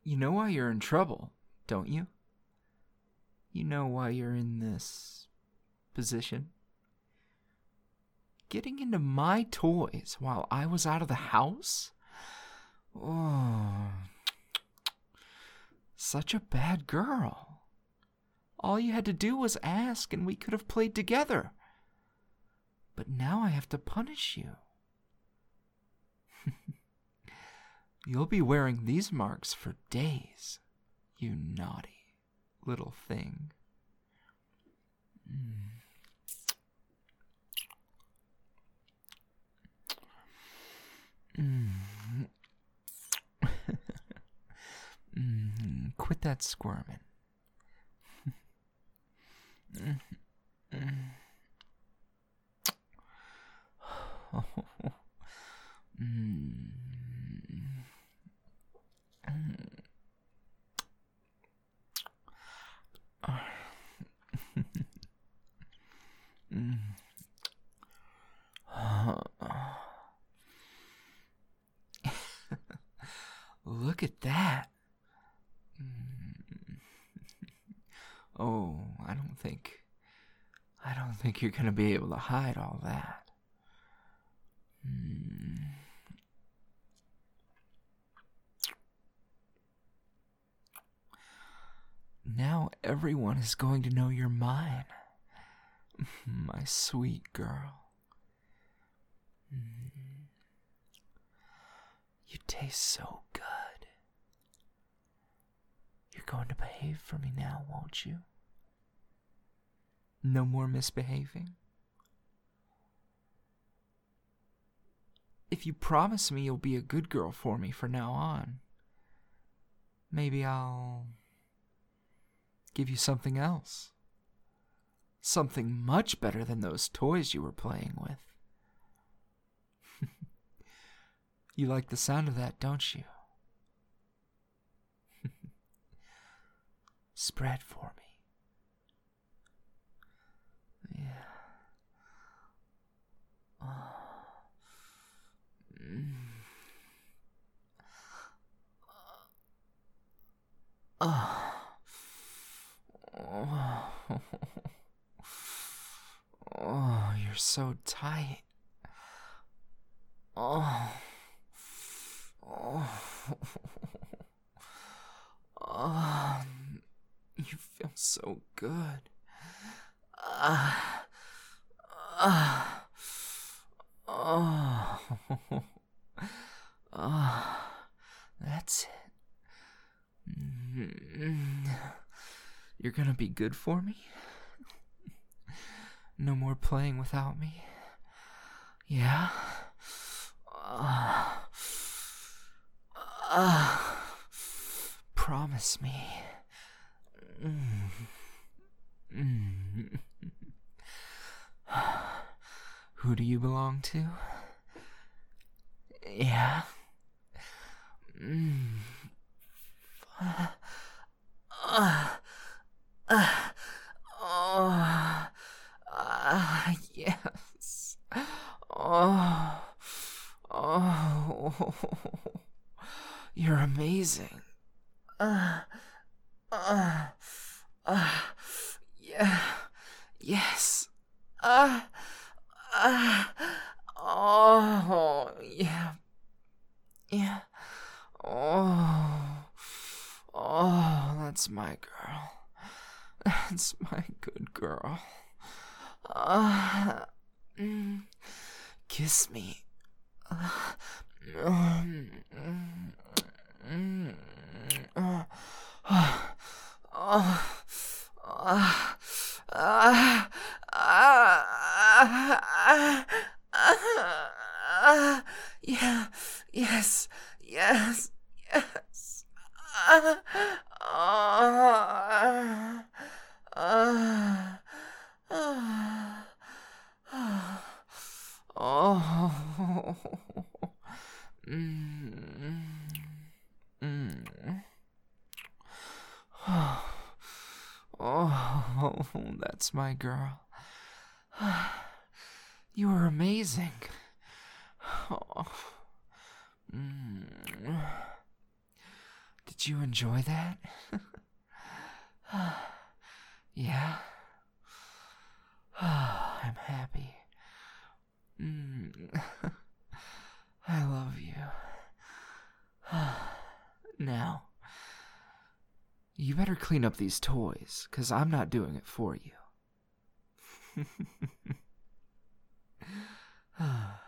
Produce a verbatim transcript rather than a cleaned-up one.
You know why you're in trouble, don't you? You know why you're in this position? Getting into my toys while I was out of the house? Oh, such a bad girl. All you had to do was ask and we could have played together. But now I have to punish you. You'll be wearing these marks for days, you naughty little thing. Mm. Mm. mm. Quit that squirming. mm. Mm. Oh. Mm. Mm. Look at that. Mm. Oh, I don't think I don't think you're gonna be able to hide all that. Mm. Now everyone is going to know you're mine. My sweet girl. Mm. You taste so good. You're going to behave for me now, won't you? No more misbehaving? If you promise me you'll be a good girl for me from now on, maybe I'll give you something else. Something much better than those toys you were playing with. You like the sound of that, don't you? Spread for me. Yeah. Oh. Mm. Oh. Oh. Oh, you're so tight. Oh. Oh. Oh. You feel so good. Ah. Ah. Oh. Oh. That's it. Mm. You're gonna be good for me? No more playing without me? Yeah? Uh, uh, promise me. Mm. Mm. Who do you belong to? Yeah? Mm. Uh, uh, uh, oh. Ah, yes. Oh, oh, you're amazing. Ah, ah, ah, yeah, yes. Ah, ah, oh, yeah, yeah. Oh, oh, that's my girl. That's my good girl. Uh, mm, kiss me. Uh, mm, mm, mm, uh, uh, uh, uh, uh, uh, uh, yeah, yes, yes, yes. Uh, uh, uh, uh, oh. Mm. Mm. Oh, that's my girl. You are amazing. Oh. Mm. Did Did you enjoy that? Yeah? I'm happy. Mm. I love you. Now, you better clean up these toys, 'cause I'm not doing it for you.